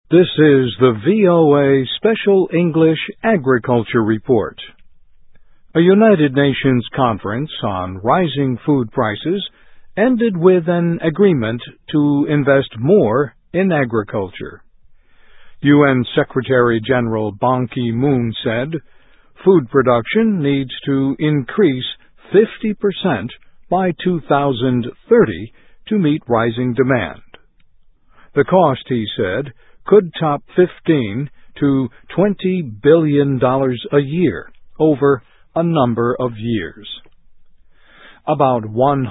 This is the VOA Special English Agriculture Report. A United Nations conference on rising food prices ended with an agreement to invest more in agriculture. UN Secretary-General Ban Ki-moon said, food production needs to increase 50% by 2030 to meet rising demand. The cost, he said, could top $15 to $20 billion a year over a number of years. About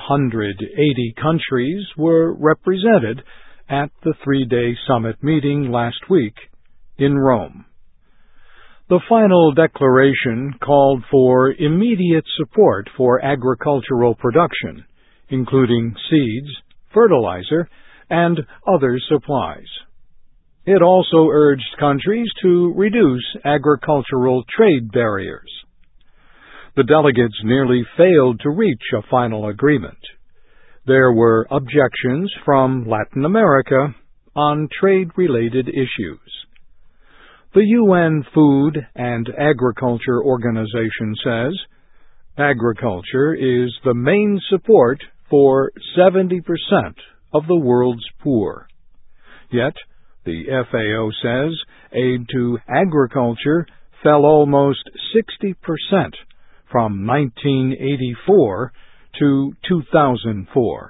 180 countries were represented at the three-day summit meeting last week in Rome. The final declaration called for immediate support for agricultural production, including seeds, fertilizer, and other supplies. It also urged countries to reduce agricultural trade barriers. The delegates nearly failed to reach a final agreement. There were objections from Latin America on trade-related issues. The UN Food and Agriculture Organization says agriculture is the main support for 70% of the world's poor. Yet, the FAO says aid to agriculture fell almost 60% from 1984 to 2004.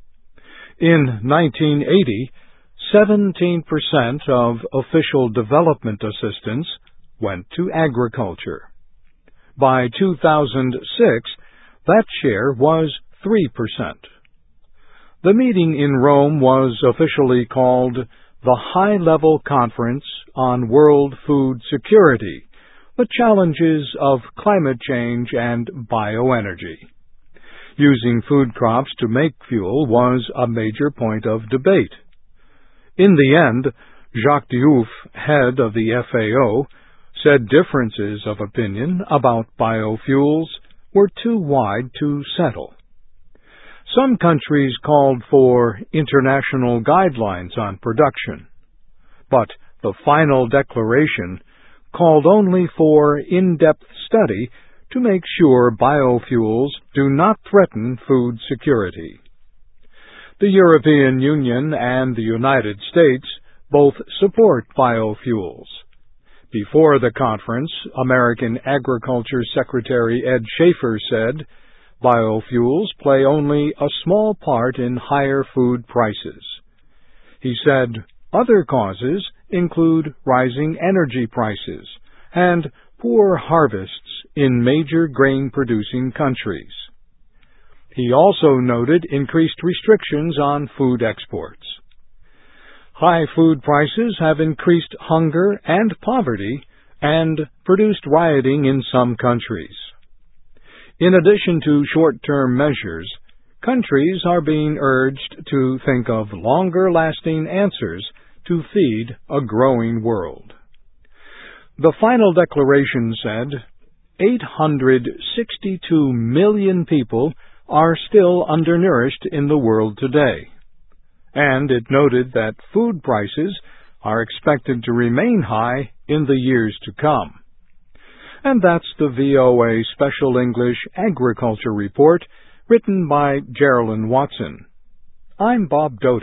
In 1980, 17% of official development assistance went to agriculture. By 2006, that share was 3%. The meeting in Rome was officially called the High-Level Conference on World Food Security, the Challenges of Climate Change and Bioenergy. Using food crops to make fuel was a major point of debate. In the end, Jacques Diouf, head of the FAO, said differences of opinion about biofuels were too wide to settle. Some countries called for international guidelines on production, but the final declaration called only for in-depth study to make sure biofuels do not threaten food security. The European Union and the United States both support biofuels. Before the conference, American Agriculture Secretary Ed Schaefer said, biofuels play only a small part in higher food prices. He said other causes include rising energy prices and poor harvests in major grain-producing countries. He also noted increased restrictions on food exports. High food prices have increased hunger and poverty and produced rioting in some countries. In addition to short-term measures, countries are being urged to think of longer-lasting answers to feed a growing world. The final declaration said 862 million people are still undernourished in the world today, and it noted that food prices are expected to remain high in the years to come. And that's the VOA Special English Agriculture Report, written by Geraldine Watson. I'm Bob Doty.